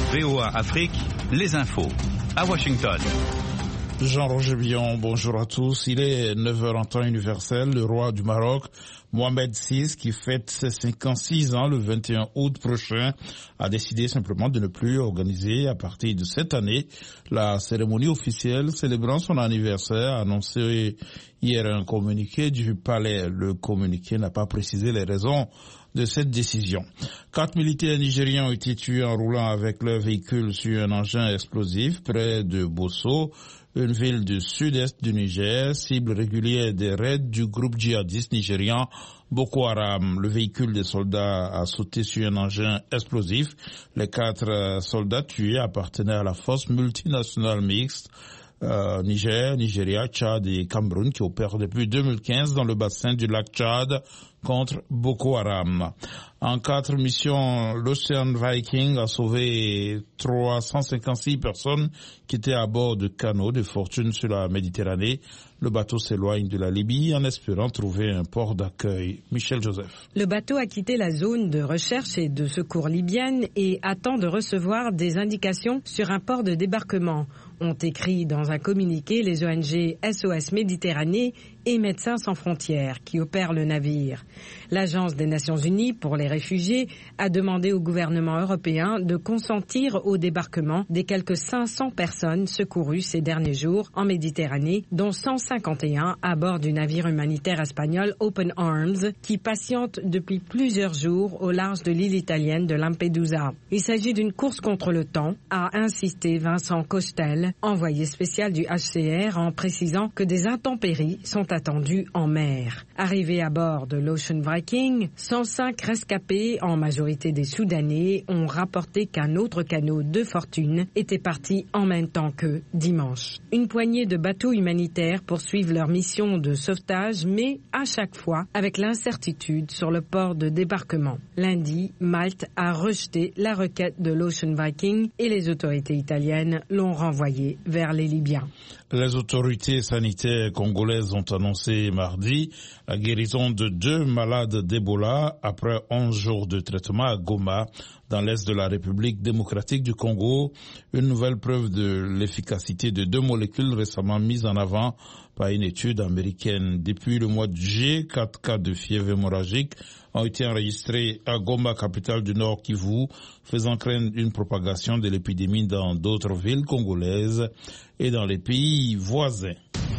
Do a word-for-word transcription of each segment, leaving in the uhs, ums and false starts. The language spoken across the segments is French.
V O A Afrique, les infos. À Washington. Jean-Roger Billon, bonjour à tous. Il est neuf heures en temps universel. Le roi du Maroc, Mohamed six, qui fête ses cinquante-six ans le vingt et un août prochain, a décidé simplement de ne plus organiser à partir de cette année la cérémonie officielle célébrant son anniversaire, a annoncé hier un communiqué du palais. Le communiqué n'a pas précisé les raisons de cette décision. Quatre militaires nigériens ont été tués en roulant avec leur véhicule sur un engin explosif près de Bosso, une ville du sud-est du Niger, cible régulière des raids du groupe djihadiste nigérian Boko Haram. Le véhicule des soldats a sauté sur un engin explosif. Les quatre soldats tués appartenaient à la force multinationale mixte Euh, Niger, Nigeria, Tchad et Cameroun qui opèrent depuis deux mille quinze dans le bassin du lac Tchad contre Boko Haram. En quatre missions, l'Ocean Viking a sauvé trois cent cinquante-six personnes qui étaient à bord de canots de fortune sur la Méditerranée. Le bateau s'éloigne de la Libye en espérant trouver un port d'accueil. Michel Joseph. Le bateau a quitté la zone de recherche et de secours libyenne et attend de recevoir des indications sur un port de débarquement, ont écrit dans un communiqué les O N G S O S Méditerranée et Médecins sans frontières qui opèrent le navire. L'Agence des Nations Unies pour les réfugiés a demandé au gouvernement européen de consentir au débarquement des quelques cinq cents personnes secourues ces derniers jours en Méditerranée, dont cent cinquante et un à bord du navire humanitaire espagnol Open Arms qui patiente depuis plusieurs jours au large de l'île italienne de Lampedusa. Il s'agit d'une course contre le temps, a insisté Vincent Costel, envoyé spécial du H C R, en précisant que des intempéries sont attendues en mer. Arrivés à bord de l'Ocean Viking, cent cinq rescapés, en majorité des Soudanais, ont rapporté qu'un autre canot de fortune était parti en même temps qu'eux dimanche. Une poignée de bateaux humanitaires poursuivent leur mission de sauvetage, mais à chaque fois avec l'incertitude sur le port de débarquement. Lundi, Malte a rejeté la requête de l'Ocean Viking et les autorités italiennes l'ont renvoyé vers les Libyens. Les autorités sanitaires congolaises ont annoncé mardi la guérison de deux malades d'Ebola après onze jours de traitement à Goma, dans l'est de la République démocratique du Congo. Une nouvelle preuve de l'efficacité de deux molécules récemment mises en avant par une étude américaine. Depuis le mois de juillet, quatre cas de fièvre hémorragique ont été enregistrés à Goma, capitale du Nord Kivu, faisant craindre une propagation de l'épidémie dans d'autres villes congolaises et dans les pays voisins.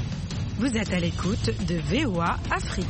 Vous êtes à l'écoute de V O A Afrique.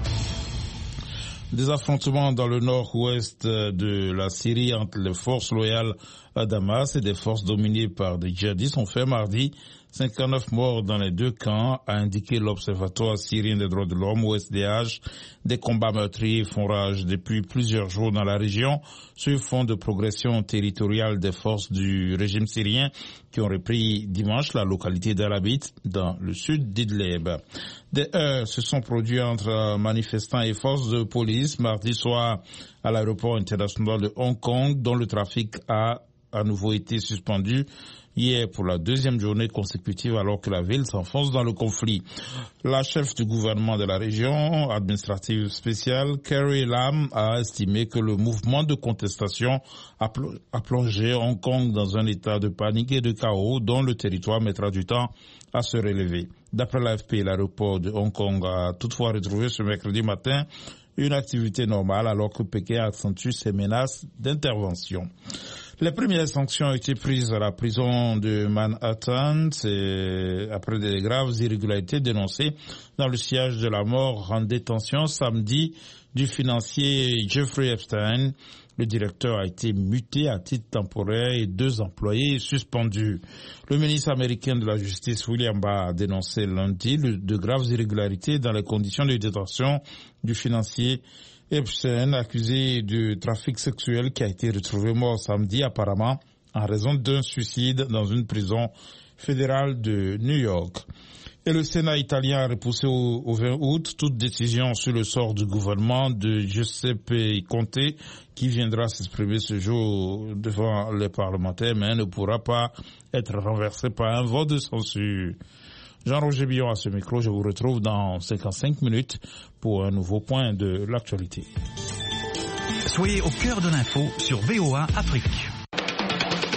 Des affrontements dans le nord-ouest de la Syrie entre les forces loyales à Damas et des forces dominées par des djihadistes ont fait mardi cinquante-neuf morts dans les deux camps, a indiqué l'Observatoire syrien des droits de l'homme, O S D H. Des combats meurtriers font rage depuis plusieurs jours dans la région sur fond de progression territoriale des forces du régime syrien qui ont repris dimanche la localité d'Arabit dans le sud d'Idlib. Des heurts se sont produits entre manifestants et forces de police mardi soir à l'aéroport international de Hong Kong, dont le trafic a à nouveau été suspendu hier pour la deuxième journée consécutive alors que la ville s'enfonce dans le conflit. La chef du gouvernement de la région administrative spéciale, Carrie Lam, a estimé que le mouvement de contestation a, pl- a plongé Hong Kong dans un état de panique et de chaos dont le territoire mettra du temps à se relever. D'après l'A F P, l'aéroport de Hong Kong a toutefois retrouvé ce mercredi matin une activité normale alors que Pékin accentue ses menaces d'intervention. Les premières sanctions ont été prises à la prison de Manhattan, c'est après des graves irrégularités dénoncées dans le siège de la mort en détention samedi du financier Jeffrey Epstein. Le directeur a été muté à titre temporaire et deux employés suspendus. Le ministre américain de la Justice, William Barr, a dénoncé lundi de graves irrégularités dans les conditions de détention du financier Epstein, accusé de trafic sexuel, qui a été retrouvé mort samedi apparemment en raison d'un suicide dans une prison fédérale de New York. Et le Sénat italien a repoussé au, au vingt août toute décision sur le sort du gouvernement de Giuseppe Conte, qui viendra s'exprimer ce jour devant les parlementaires, mais ne pourra pas être renversé par un vote de censure. Jean-Roger Billon à ce micro, je vous retrouve dans cinquante-cinq minutes pour un nouveau point de l'actualité. Soyez au cœur de l'info sur V O A Afrique.